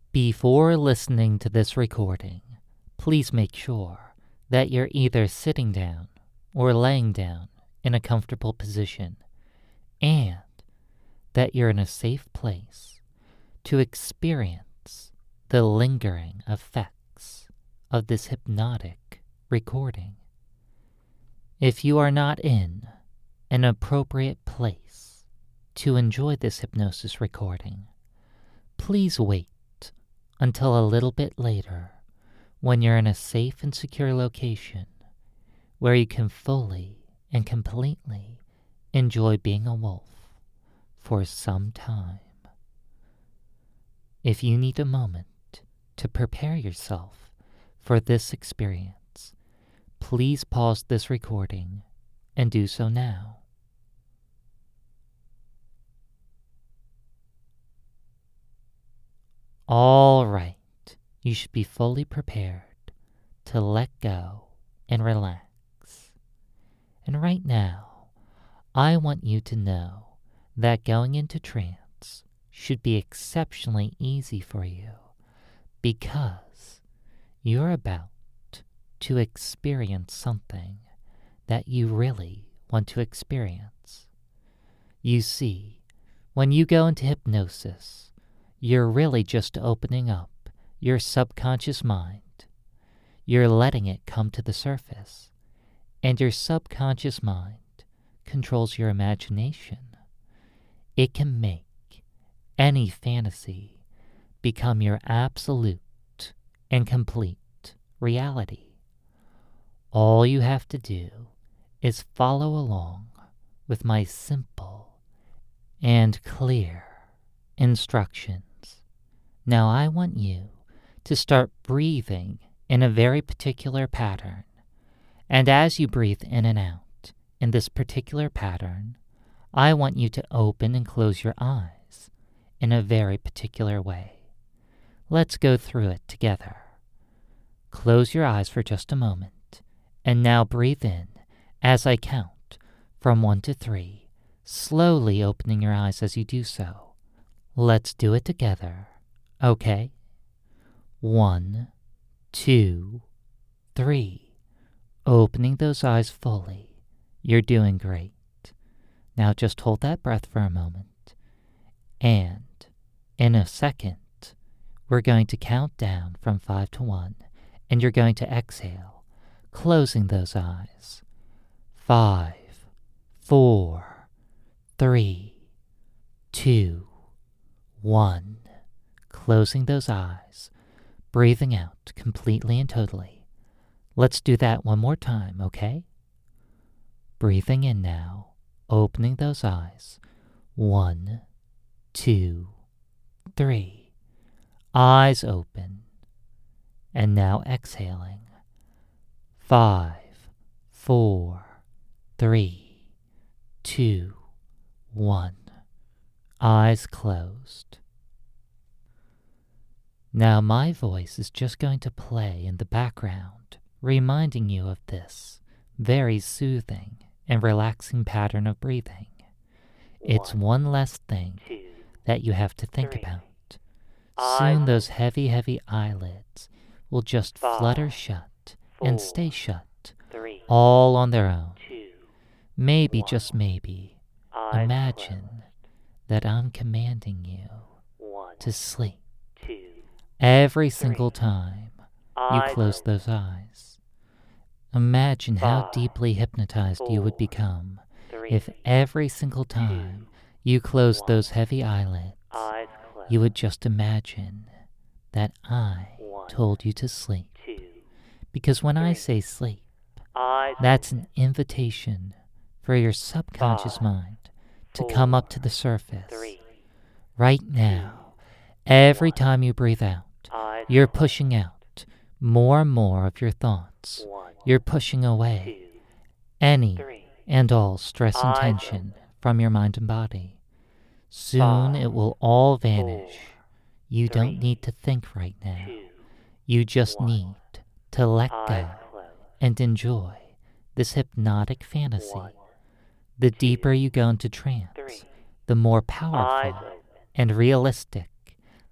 Before listening to this recording, please make sure that you're either sitting down or laying down in a comfortable position and that you're in a safe place to experience the lingering effects of this hypnotic recording. If you are not in an appropriate place to enjoy this hypnosis recording, please wait until a little bit later when you're in a safe and secure location where you can fully and completely enjoy being a wolf for some time. If you need a moment to prepare yourself for this experience, please pause this recording and do so now. All right, you should be fully prepared to let go and relax. And right now, I want you to know that going into trance should be exceptionally easy for you because you're about to experience something that you really want to experience. You see, when you go into hypnosis, you're really just opening up your subconscious mind. You're letting it come to the surface, and your subconscious mind controls your imagination. It can make any fantasy become your absolute and complete reality. All you have to do is follow along with my simple and clear instructions. Now I want you to start breathing in a very particular pattern, and as you breathe in and out in this particular pattern, I want you to open and close your eyes in a very particular way. Let's go through it together. Close your eyes for just a moment, and now breathe in as I count from 1 to 3, slowly opening your eyes as you do so. Let's do it together, okay? 1, 2, 3. Opening those eyes fully. You're doing great. Now just hold that breath for a moment. And in a second, we're going to count down from 5 to 1, and you're going to exhale, closing those eyes. 5, 4, 3, 2, 1. Closing those eyes, breathing out completely and totally. Let's do that one more time, okay? Breathing in now, opening those eyes. 1, 2, 3. Eyes open. And now exhaling. 5, 4, 3, 2, 1. Eyes closed. Now my voice is just going to play in the background, reminding you of this very soothing and relaxing pattern of breathing. It's one less thing that you have to think about. Soon those heavy eyelids will just flutter shut and stay shut, all on their own. Maybe, just maybe, imagine that I'm commanding you to sleep every single time you close those eyes. Imagine how deeply hypnotized you would become if every single time you closed those heavy eyelids, you would just imagine that I told you to sleep. Because when I say sleep, that's an invitation for your subconscious mind to come up to the surface. Right now, every time you breathe out, you're pushing out more and more of your thoughts. You're pushing away any and all stress and tension from your mind and body. Soon it will all vanish. You don't need to think right now. You just need to let go and enjoy this hypnotic fantasy. The deeper you go into trance, the more powerful and realistic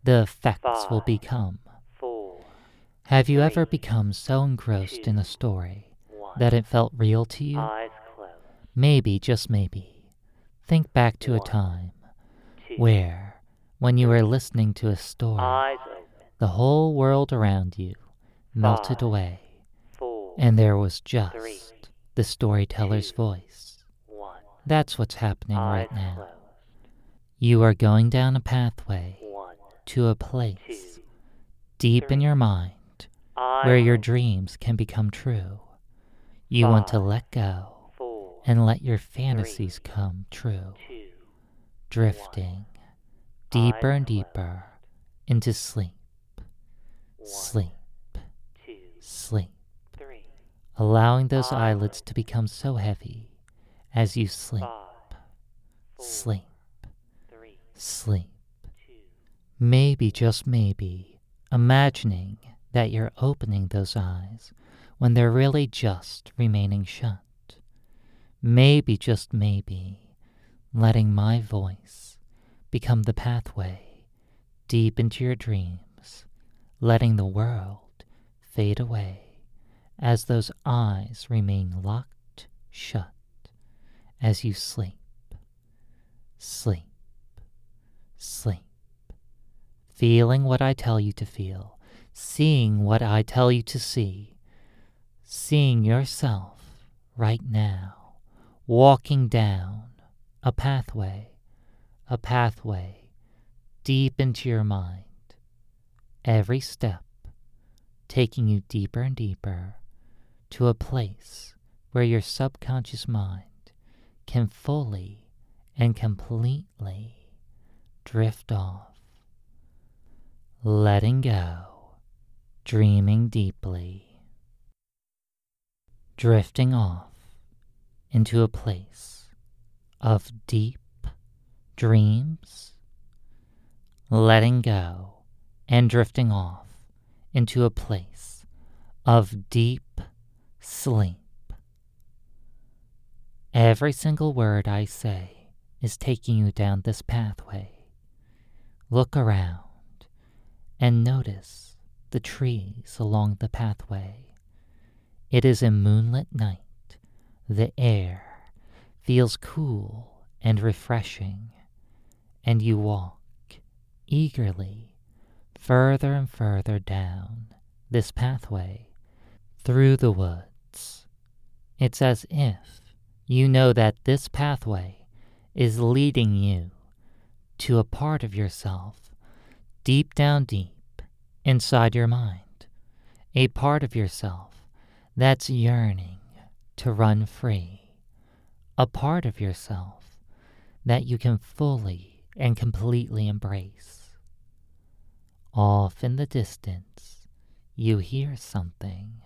the effects will 5, become. 4, Have you 3, ever become so engrossed in a story 1. that it felt real to you? Eyes closed. Maybe, just maybe, think back to a 1, time 2. where, when you were listening to a story, Eyes open. the whole world around you melted 5, away, 4, and there was 3, just the storyteller's 2, voice. 1. That's what's happening Eyes right now. closed. You are going down a pathway 1, to a 2, place deep in 3. your mind Eyes where your open. dreams can become true. You want to 5, let go 4, and let your fantasies come true, 2, drifting 1. deeper Eyes and closed. deeper into sleep, 1, sleep, 2, sleep, 3, allowing those Eyes eyelids to become so heavy as you sleep, 5, 4, sleep, 3, sleep. 2, Maybe, just maybe, imagining that you're opening those eyes when they're really just remaining shut. Maybe, just maybe, letting my voice become the pathway deep into your dreams, letting the world fade away as those eyes remain locked shut as you sleep, sleep, sleep. Feeling what I tell you to feel, seeing what I tell you to see, seeing yourself right now, walking down a pathway deep into your mind, every step taking you deeper and deeper to a place where your subconscious mind can fully and completely drift off. Letting go, dreaming deeply, drifting off into a place of deep dreams, letting go and drifting off into a place of deep sleep. Every single word I say is taking you down this pathway. Look around and notice the trees along the pathway. It is a moonlit night. The air feels cool and refreshing, and you walk eagerly further and further down this pathway through the woods. It's as if you know that this pathway is leading you to a part of yourself deep down deep inside your mind, a part of yourself that's yearning to run free, a part of yourself that you can fully and completely embrace. Off in the distance, you hear something.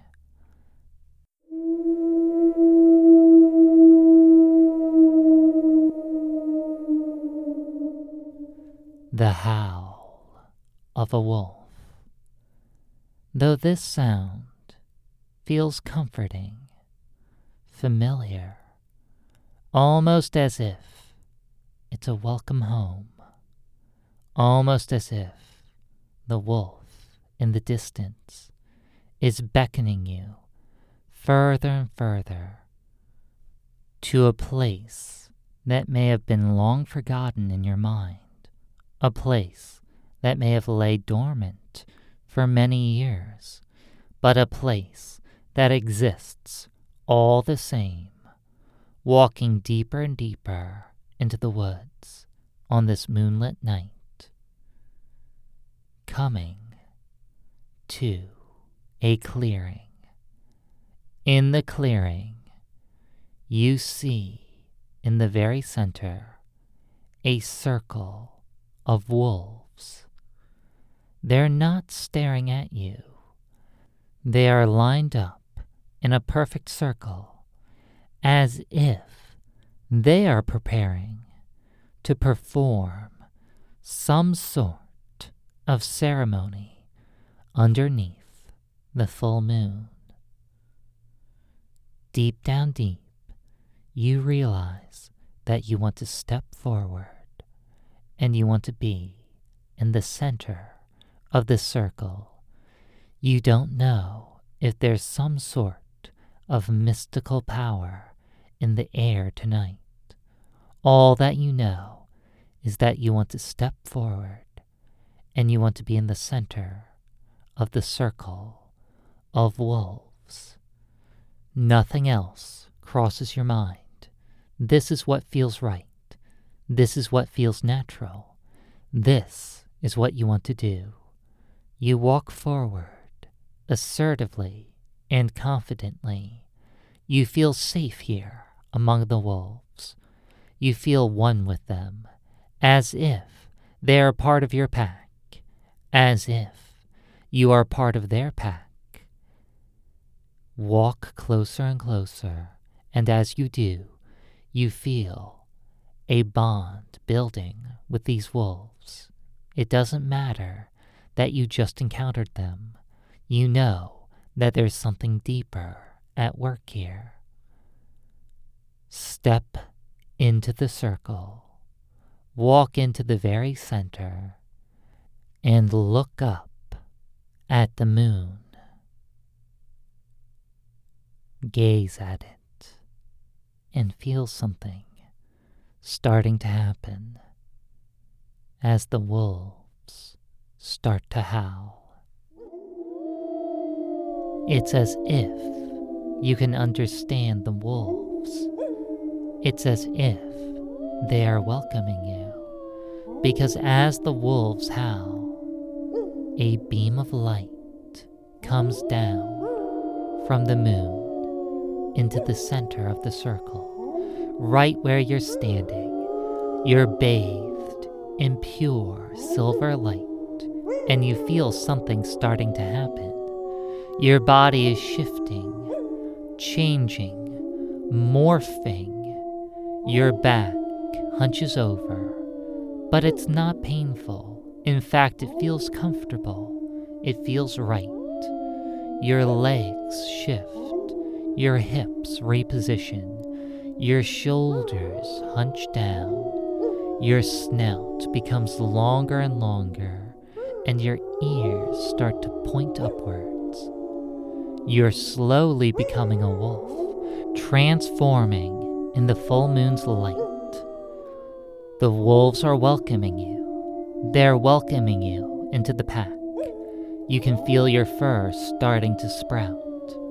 The howl of a wolf. Though this sound feels comforting, familiar, almost as if it's a welcome home, almost as if the wolf in the distance is beckoning you further and further to a place that may have been long forgotten in your mind, a place that may have laid dormant for many years, but a place that exists all the same, walking deeper and deeper into the woods on this moonlit night, coming to a clearing. In the clearing, you see in the very center a circle of wolves. They're not staring at you. They are lined up in a perfect circle, as if they are preparing to perform some sort of ceremony underneath the full moon. Deep down deep, you realize that you want to step forward and you want to be in the center of the circle. You don't know if there's some sort of mystical power in the air tonight. All that you know is that you want to step forward and you want to be in the center of the circle of wolves. Nothing else crosses your mind. This is what feels right. This is what feels natural. This is what you want to do. You walk forward assertively and confidently. You feel safe here among the wolves. You feel one with them, as if they are part of your pack, as if you are part of their pack. Walk closer and closer, and as you do, you feel a bond building with these wolves. It doesn't matter that you just encountered them. You know that there's something deeper at work here. Step into the circle. Walk into the very center and look up at the moon. Gaze at it and feel something starting to happen as the wolves start to howl. It's as if you can understand the wolves. It's as if they are welcoming you, because as the wolves howl, a beam of light comes down from the moon into the center of the circle. Right where you're standing, you're bathed in pure silver light, and you feel something starting to happen. Your body is shifting, changing, morphing. Your back hunches over, but it's not painful. In fact, it feels comfortable. It feels right. Your legs shift, your hips reposition, your shoulders hunch down, your snout becomes longer and longer, and your ears start to point upwards. You're slowly becoming a wolf, transforming in the full moon's light. The wolves are welcoming you. They're welcoming you into the pack. You can feel your fur starting to sprout.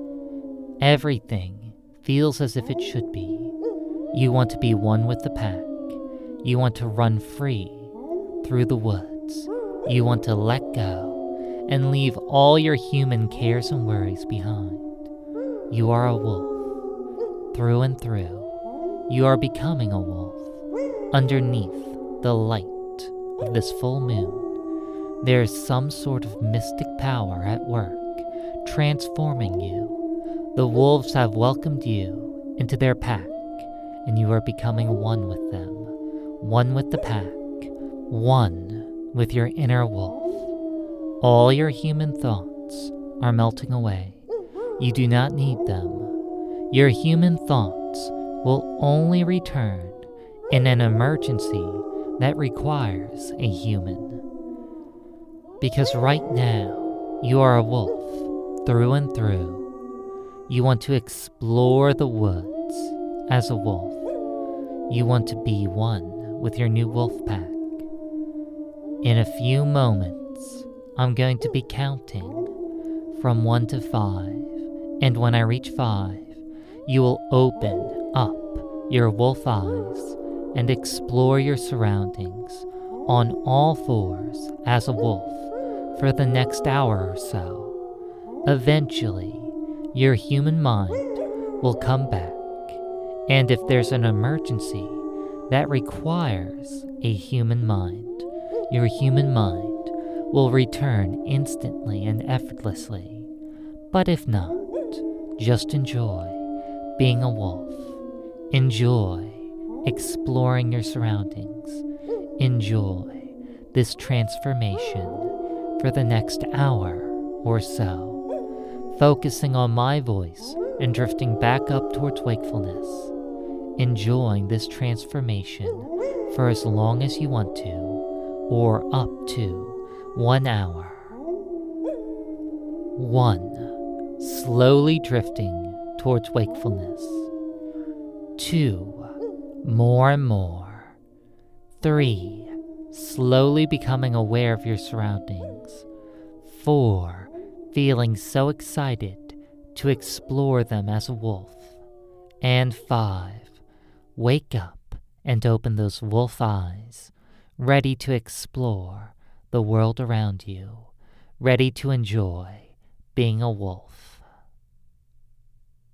Everything feels as if it should be. You want to be one with the pack. You want to run free through the woods. You want to let go and leave all your human cares and worries behind. You are a wolf through and through. You are becoming a wolf underneath the light of this full moon. There is some sort of mystic power at work, transforming you. The wolves have welcomed you into their pack, and you are becoming one with them, one with the pack, one with your inner wolf. All your human thoughts are melting away. You do not need them. Your human thoughts will only return in an emergency that requires a human. Because right now, you are a wolf through and through. You want to explore the woods as a wolf. You want to be one with your new wolf pack. In a few moments, I'm going to be counting from 1 to 5, and when I reach 5, you will open up your wolf eyes and explore your surroundings on all fours as a wolf for the next hour or so. Eventually, your human mind will come back, and if there's an emergency that requires a human mind, your human mind will return instantly and effortlessly. But if not, just enjoy being a wolf. Enjoy exploring your surroundings. Enjoy this transformation for the next hour or so, focusing on my voice and drifting back up towards wakefulness. Enjoying this transformation for as long as you want to, or up to 1 hour. 1. Slowly drifting towards wakefulness. 2. More and more. 3. Slowly becoming aware of your surroundings. 4. Feeling so excited to explore them as a wolf. And 5. Wake up and open those wolf eyes, ready to explore the world around you, ready to enjoy being a wolf.